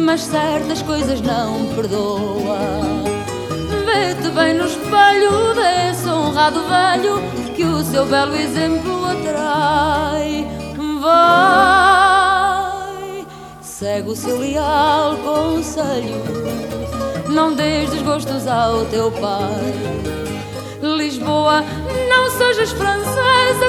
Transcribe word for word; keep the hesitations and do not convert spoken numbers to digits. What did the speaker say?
mas certas coisas não perdoa. Vê-te bem no espelho desse honrado velho que o seu belo exemplo atrai. Vai, segue o seu leal conselho, não dês desgostos ao teu pai. Lisboa, não sejas francesa